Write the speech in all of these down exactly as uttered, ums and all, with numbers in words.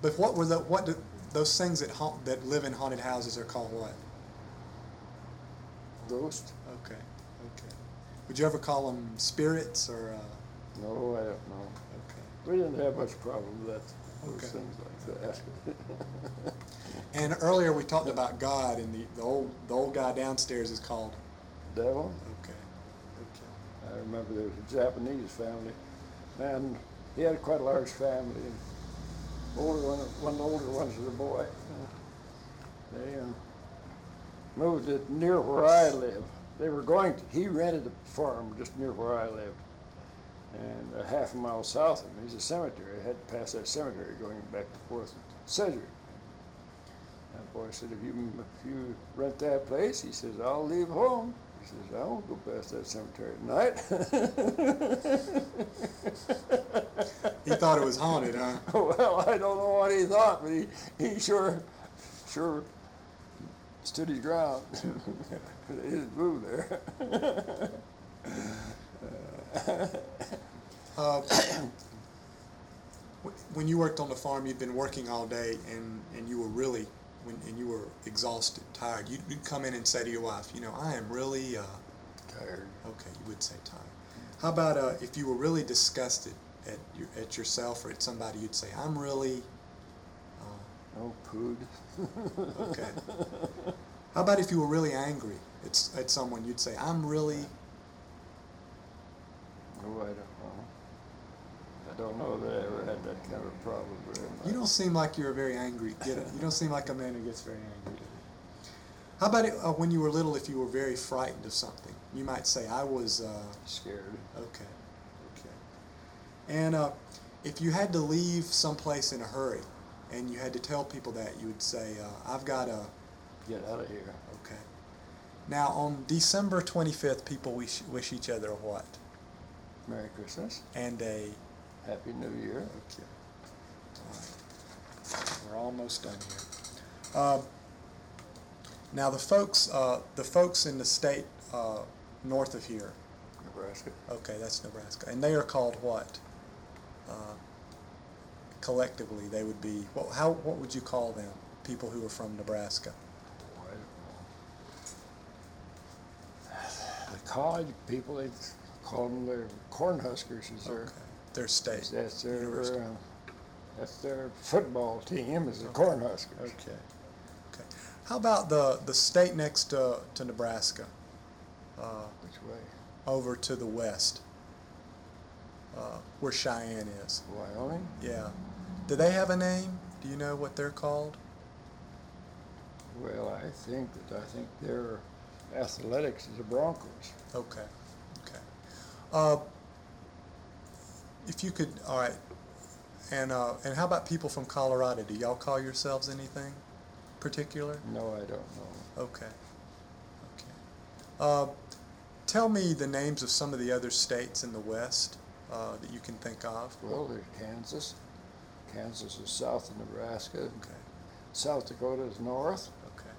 But what were the what do, those things that haunt, that live in haunted houses are called what? Ghost? Okay, okay. Would you ever call them spirits or? Uh, No, I don't know. okay. We didn't have much problem with that, those Okay. things like that. And earlier we talked about God, and the, the old the old guy downstairs is called. Devil? Okay. Okay. I remember there was a Japanese family, and he had quite a large family. And older one, one of the older ones was a boy. They uh, moved it near where I live. They were going to, he rented a farm just near where I lived. And a half a mile south of me is a cemetery. I had to pass that cemetery going back and forth to Sedgwick. That boy said, if you, if you rent that place, he says, I'll leave home. He says, I won't go past that cemetery at night. He thought it was haunted, huh? Well, I don't know what he thought, but he, he sure, sure stood his ground. He didn't move there. Uh, when you worked on the farm, you'd been working all day, and, and you were really, when and you were exhausted, tired. You'd, you'd come in and say to your wife, you know, I am really uh, Tired. okay. You would say tired. How about uh, if you were really disgusted at your, at yourself or at somebody, you'd say, I'm really. Uh, Oh, pood. okay. How about if you were really angry at, at someone, you'd say, I'm really. Oh, I don't know. I don't know that I ever had that kind of a problem very much. You don't seem like you're a very angry. You don't you don't seem like a man who gets very angry. How about it, uh, when you were little? If you were very frightened of something, you might say, "I was uh, Scared. okay, okay." And uh, if you had to leave someplace in a hurry, and you had to tell people that, you would say, uh, "I've got to Get out of here. okay." Now, on December twenty-fifth, people wish wish each other a what? Merry Christmas. And a Happy New Year. okay. All right. We're almost done here. Uh, now the folks, uh, the folks in the state uh, north of here. Nebraska. Okay, that's Nebraska, and they are called what? Uh, collectively, they would be. Well, how? What would you call them? People who are from Nebraska. Oh, I don't know. The college people, they call them their Cornhuskers. Is their, Okay. Their state. that's their University. uh, that's their football team. Is the Cornhuskers. Okay. Okay. How about the the state next to to Nebraska? Uh, Which way? over to the west, uh, where Cheyenne is. Wyoming. Yeah. Do they have a name? Do you know what they're called? Well, I think that I think their athletics is the Broncos. Okay. Okay. Uh, if you could, all right. And uh, and how about people from Colorado? Do y'all call yourselves anything particular? No, I don't know. Okay. Okay. Uh, tell me the names of some of the other states in the West uh, that you can think of. Well, there's Kansas. Kansas is south of Nebraska. Okay. South Dakota is north. Okay.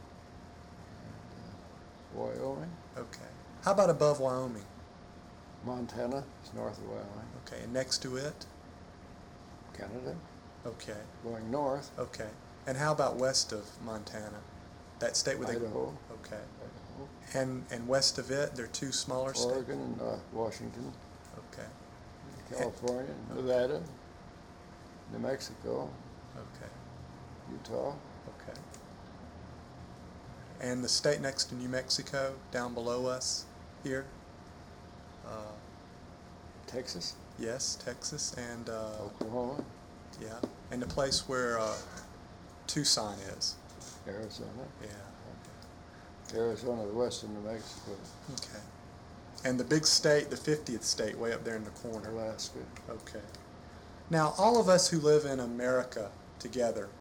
Wyoming. Okay. How about above Wyoming? Montana is north of Wyoming. Okay. And next to it? Canada. Okay. Going north. Okay. And how about west of Montana? That state with Idaho. Okay. Idaho. And and west of it, there are two smaller states. Oregon and uh, Washington. Okay. California, Nevada, New Mexico, Okay. Utah. Okay. And the state next to New Mexico, down below us here. Uh, Texas. yes, Texas, and uh, Oklahoma. yeah, and the place where uh, Tucson is. Arizona. Yeah. Arizona, the west of New Mexico. Okay. And the big state, the fiftieth state, way up there in the corner. Alaska. Okay. Now, all of us who live in America together